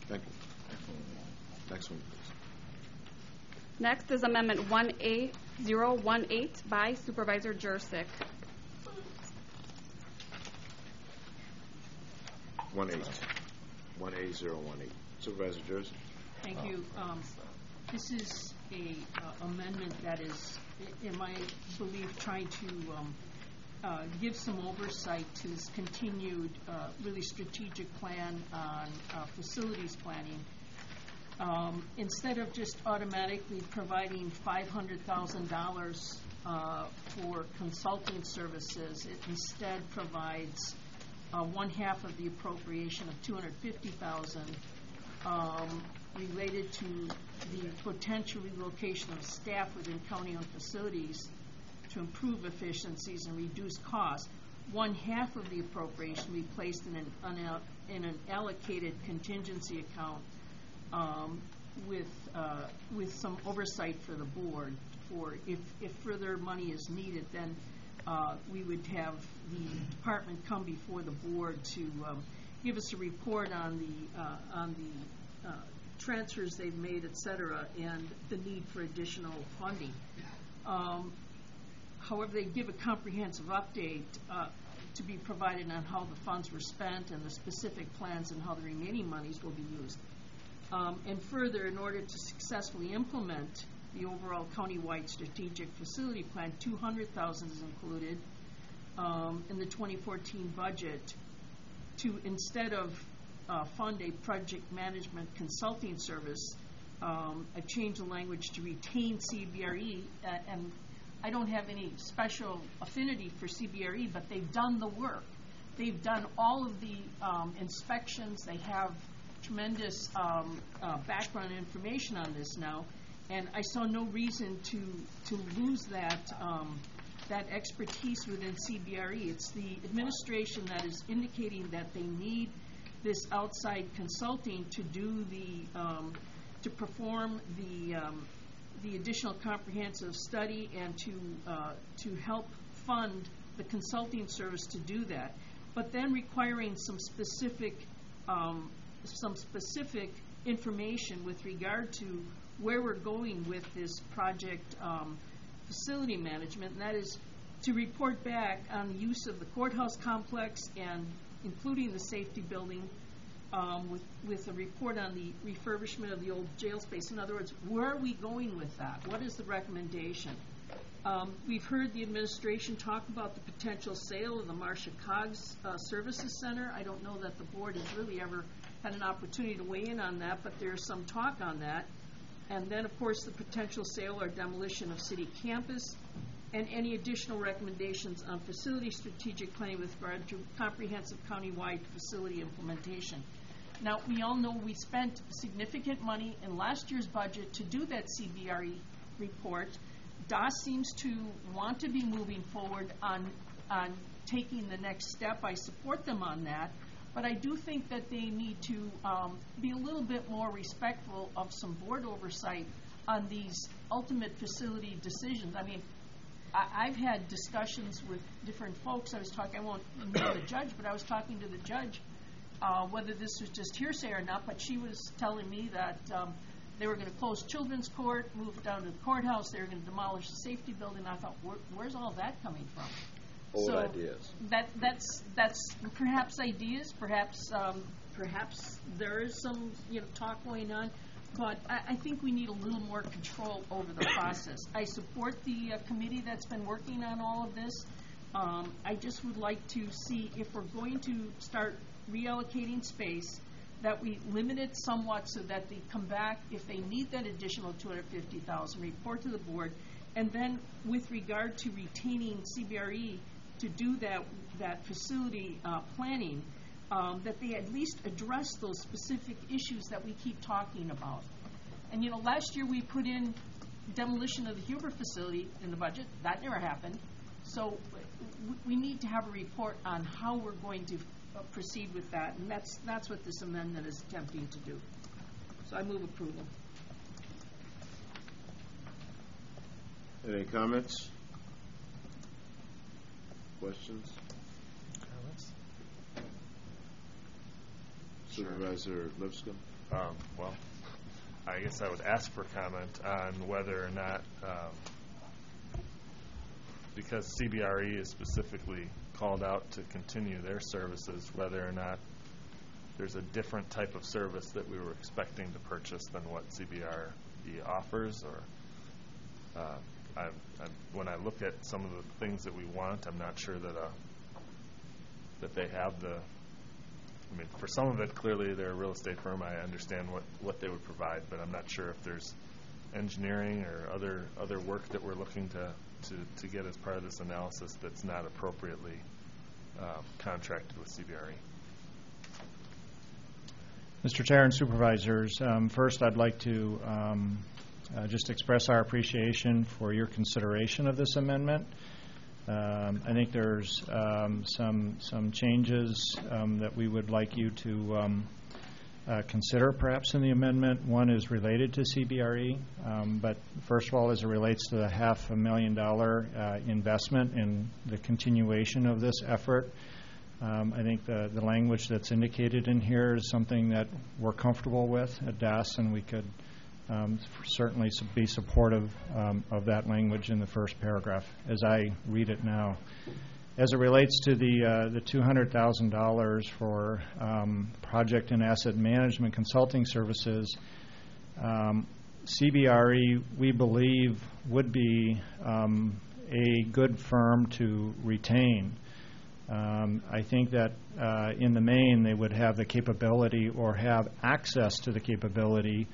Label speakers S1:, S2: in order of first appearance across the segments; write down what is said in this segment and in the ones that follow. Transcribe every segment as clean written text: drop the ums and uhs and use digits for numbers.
S1: Thank you. Next one, please.
S2: Next is Amendment 1A018 by Supervisor Jurczyk.
S1: 1A018. Supervisor Jurczyk.
S3: Thank you. This is a amendment that is, in my belief, trying to give some oversight to this continued really strategic plan on facilities planning. Instead of just automatically providing $500,000 for consulting services, it instead provides one half of the appropriation of $250,000 related to the potential relocation of staff within county-owned facilities to improve efficiencies and reduce costs. One half of the appropriation will be placed in an allocated contingency account with some oversight for the board. For if further money is needed, then we would have the department come before the board to give us a report on the transfers they've made, et cetera, and the need for additional funding. However, they give a comprehensive update to be provided on how the funds were spent and the specific plans and how the remaining monies will be used. And further, in order to successfully implement the overall countywide strategic facility plan, $200,000 is included in the 2014 budget to, instead of fund a project management consulting service, a change in language to retain CBRE, and I don't have any special affinity for CBRE, but they've done the work. They've done all of the inspections. They have tremendous background information on this now, and I saw no reason to lose that expertise within CBRE. It's the administration that is indicating that they need this outside consulting to do to perform the additional comprehensive study and to help fund the consulting service to do that, but then requiring some specific information with regard to where we're going with this project facility management, and that is to report back on the use of the courthouse complex and including the safety building, with a report on the refurbishment of the old jail space. In other words, where are we going with that? What is the recommendation? We've heard the administration talk about the potential sale of the Marcia Coggs Services Center. I don't know that the board has really ever had an opportunity to weigh in on that, but there's some talk on that. And then, of course, the potential sale or demolition of city campus, and any additional recommendations on facility strategic planning with regard to comprehensive countywide facility implementation. Now, we all know we spent significant money in last year's budget to do that CBRE report. DAS seems to want to be moving forward on taking the next step. I support them on that, but I do think that they need to be a little bit more respectful of some board oversight on these ultimate facility decisions. I mean, I've had discussions with different folks. I won't name the judge, but I was talking to the judge, whether this was just hearsay or not, but she was telling me that they were going to close children's court, move down to the courthouse, they were going to demolish the safety building. I thought, where's all that coming from?
S1: Old ideas.
S3: That's perhaps ideas, perhaps there is some talk going on, but I think we need a little more control over the process. I support the committee that's been working on all of this. I just would like to see, if we're going to start reallocating space, that we limit it somewhat so that they come back if they need that additional $250,000, report to the board, and then with regard to retaining CBRE to do that facility planning, that they at least address those specific issues that we keep talking about. And last year we put in demolition of the Huber facility in the budget. That never happened. So we need to have a report on how we're going to proceed with that, and that's what this amendment is attempting to do. So I move approval.
S1: Any comments? Questions? Supervisor Lipscomb.
S4: Well, I guess I would ask for comment on whether or not, because CBRE is specifically called out to continue their services, whether or not there's a different type of service that we were expecting to purchase than what CBRE offers, or when I look at some of the things that we want, I'm not sure that they have the. I mean, for some of it, clearly they're a real estate firm. I understand what they would provide, but I'm not sure if there's engineering or other work that we're looking to get as part of this analysis that's not appropriately contracted with CBRE.
S5: Mr. Chair and Supervisors, first I'd like to just express our appreciation for your consideration of this amendment. I think there's some changes that we would like you to consider perhaps in the amendment. One is related to CBRE, but first of all, as it relates to the $500,000 investment in the continuation of this effort, I think the language that's indicated in here is something that we're comfortable with at DAS, and we could certainly be supportive of that language in the first paragraph as I read it now. As it relates to the $200,000 for project and asset management consulting services, CBRE, we believe, would be a good firm to retain. I think that in the main they would have the capability or have access to the capability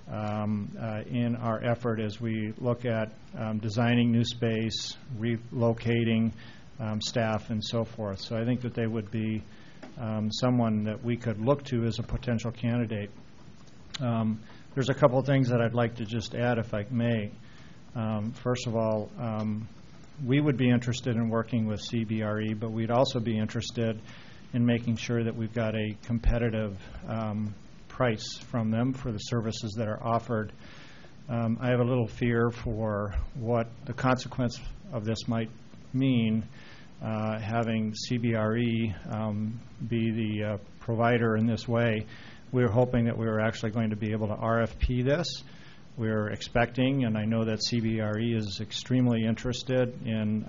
S5: in our effort as we look at designing new space, relocating staff, and so forth. So I think that they would be someone that we could look to as a potential candidate. There's a couple of things that I'd like to just add, if I may. First of all, we would be interested in working with CBRE, but we'd also be interested in making sure that we've got a competitive price from them for the services that are offered. I have a little fear for what the consequence of this might mean, having CBRE be the provider in this way. We were hoping that we were actually going to be able to RFP this. We're expecting, and I know that CBRE is extremely interested in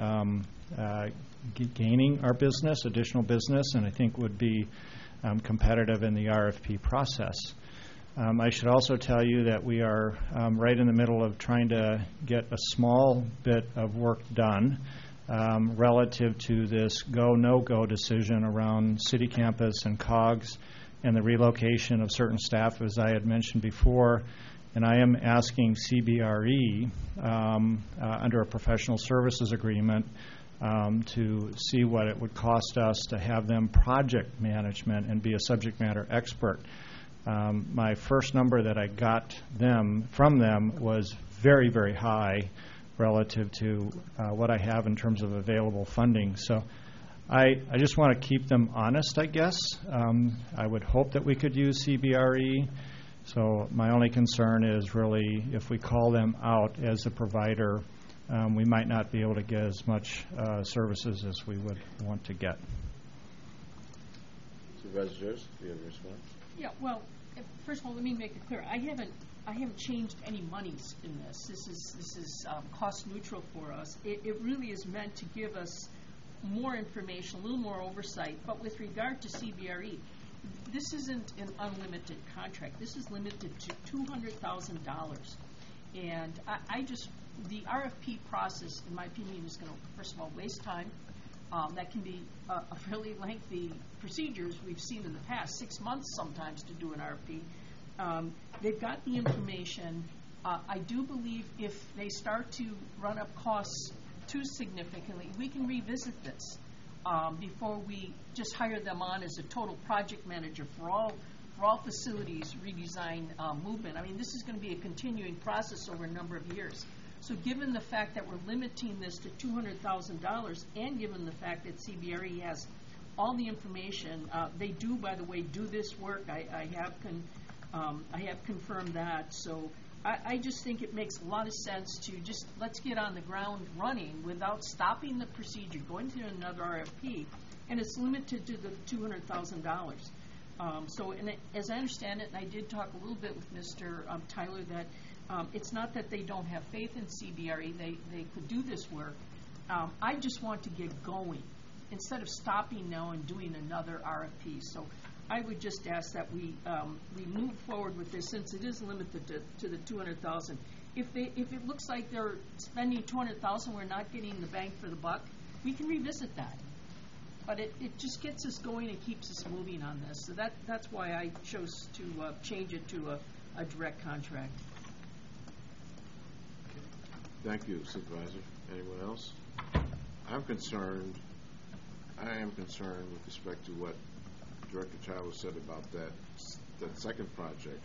S5: gaining our business, additional business, and I think would be competitive in the RFP process. I should also tell you that we are right in the middle of trying to get a small bit of work done relative to this go, no-go decision around City Campus and COGS and the relocation of certain staff, as I had mentioned before. And I am asking CBRE under a professional services agreement to see what it would cost us to have them project management and be a subject matter expert. My first number that I got from them was very, very high relative to what I have in terms of available funding. So I just want to keep them honest, I guess. I would hope that we could use CBRE. So my only concern is really if we call them out as a provider, we might not be able to get as much services as we would want to get.
S1: Supervisor Jones, do you have a response?
S3: Yeah, well, first of all, let me make it clear. I haven't changed any monies in this. This is cost neutral for us. It really is meant to give us more information, a little more oversight. But with regard to CBRE, this isn't an unlimited contract. This is limited to $200,000. And the RFP process, in my opinion, is going to, first of all, waste time. That can be a fairly lengthy procedures we've seen in the past, 6 months sometimes to do an RFP. They've got the information. I do believe if they start to run up costs too significantly, we can revisit this before we just hire them on as a total project manager for all facilities redesign movement. I mean, this is going to be a continuing process over a number of years. So given the fact that we're limiting this to $200,000 and given the fact that CBRE has all the information, they do, by the way, do this work. I have confirmed that. So I just think it makes a lot of sense to just let's get on the ground running without stopping the procedure, going to another RFP, and it's limited to the $200,000. So, as I understand it, and I did talk a little bit with Mr. Tyler, that it's not that they don't have faith in CBRE, they could do this work. I just want to get going instead of stopping now and doing another RFP. So I would just ask that we move forward with this, since it is limited to the $200,000. If it looks like they're spending $200,000, we're not getting the bang for the buck, we can revisit that. But it just gets us going and keeps us moving on this. So that's why I chose to change it to a direct contract.
S1: Thank you, Supervisor. Anyone else? I am concerned with respect to what Director Tyler said about that second project.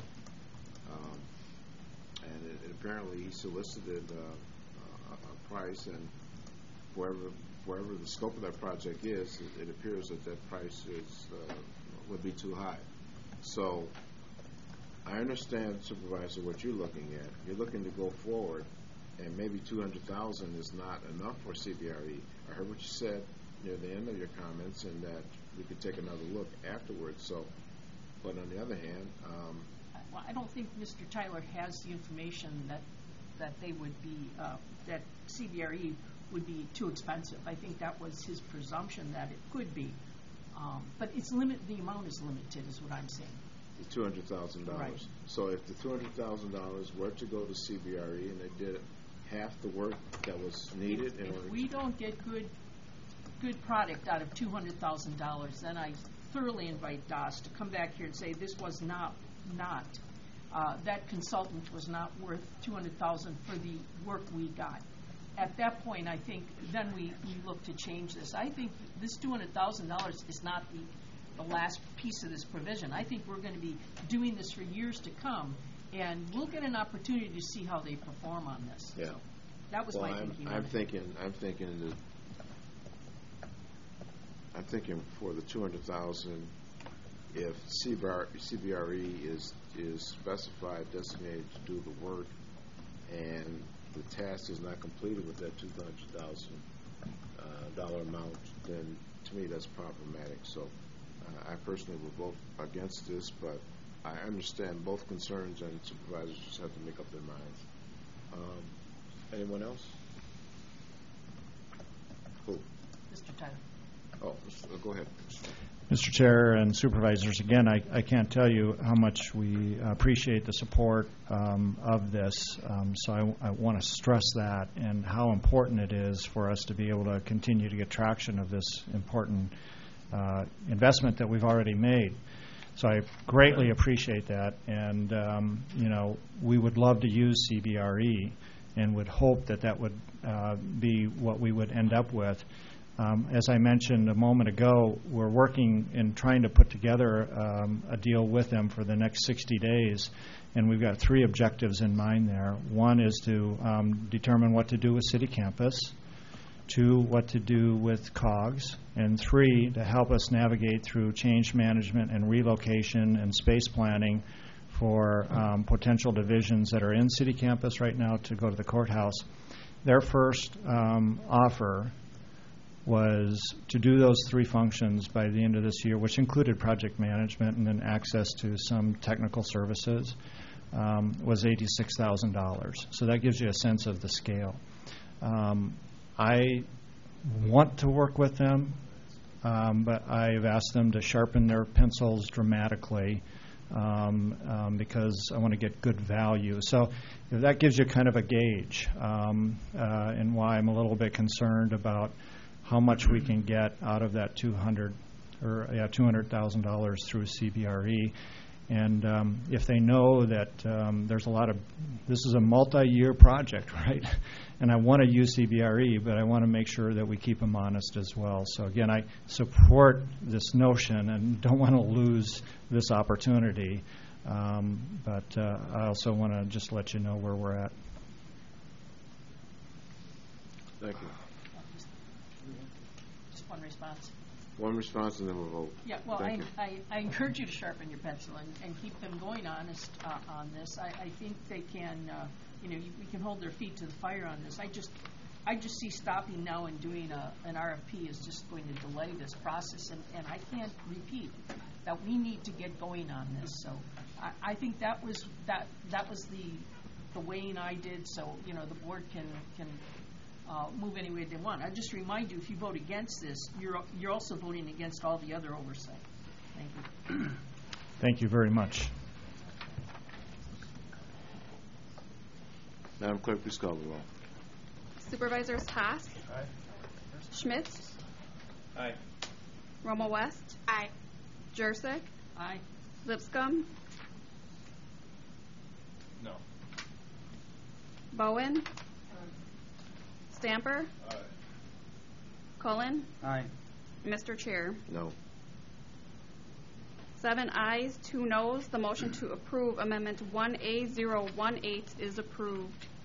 S1: And apparently he solicited a price, and wherever the scope of that project is, it appears that price would be too high. So I understand, Supervisor, what you're looking at. You're looking to go forward, and maybe $200,000 is not enough for CBRE. I heard what you said near the end of your comments, and that we could take another look afterwards. So, but on the other hand,
S3: well, I don't think Mr. Tyler has the information that they would be that CBRE would be too expensive. I think that was his presumption that it could be, but the amount is limited, is what I'm saying.
S1: The $200,000.
S3: Right.
S1: So if the $200,000 were to go to CBRE and they did half the work that was needed,
S3: if we don't get good product out of $200,000, then I thoroughly invite DAS to come back here and say this was not that consultant was not worth $200,000 for the work we got. At that point, I think then we look to change this. I think this $200,000 is not the last piece of this provision. I think we're going to be doing this for years to come, and we'll get an opportunity to see how they perform on this.
S1: Yeah.
S3: So that was my thinking.
S1: I'm thinking for the $200,000, if CBRE is specified, designated to do the work, and the task is not completed with that $200,000 amount, then to me that's problematic. So I personally will vote against this, but I understand both concerns, and supervisors just have to make up their minds. Anyone else? Who?
S3: Mr. Tyler.
S1: Oh, go ahead.
S5: Mr. Chair and Supervisors, again, I can't tell you how much we appreciate the support of this. So I want to stress that and how important it is for us to be able to continue to get traction of this important investment that we've already made. So I greatly appreciate that, and we would love to use CBRE and would hope that would be what we would end up with. As I mentioned a moment ago, we're working in trying to put together a deal with them for the next 60 days, and we've got 3 objectives in mind there. One is to determine what to do with City Campus, 2, what to do with COGS, and 3, to help us navigate through change management and relocation and space planning for potential divisions that are in City Campus right now to go to the courthouse. Their first offer was to do those 3 functions by the end of this year, which included project management and then access to some technical services, was $86,000. So that gives you a sense of the scale. I want to work with them, but I've asked them to sharpen their pencils dramatically because I want to get good value. So that gives you kind of a gauge and why I'm a little bit concerned about how much we can get out of that $200,000 through CBRE. And if they know that there's a lot of, this is a multi-year project, right? And I want to use CBRE, but I want to make sure that we keep them honest as well. So again, I support this notion and don't want to lose this opportunity. But I also want to just let you know where we're at.
S1: Thank you.
S3: Just one response.
S1: One response and then we'll vote.
S3: Yeah, well,
S1: Thank
S3: I encourage you to sharpen your pencil and keep them going honest on this. I think they can, we can hold their feet to the fire on this. I just see stopping now and doing an RFP is just going to delay this process, and I can't repeat that we need to get going on this. So I think that was the weighing I did, so, you know, the board can move any way they want. I just remind you, if you vote against this, you're also voting against all the other oversight. Thank you.
S5: Thank you very much.
S1: Madam Clerk, please call the roll.
S2: Supervisors Haas.
S6: Aye.
S2: Schmidt.
S6: Aye.
S2: Romo West.
S7: Aye.
S2: Jurassic.
S3: Aye.
S2: Lipscomb.
S6: No.
S2: Bowen. Stamper.
S6: Aye.
S2: Cullen.
S6: Aye.
S2: Mr. Chair.
S1: No.
S2: 7 ayes, 2 noes. The motion to approve Amendment 1A018 is approved.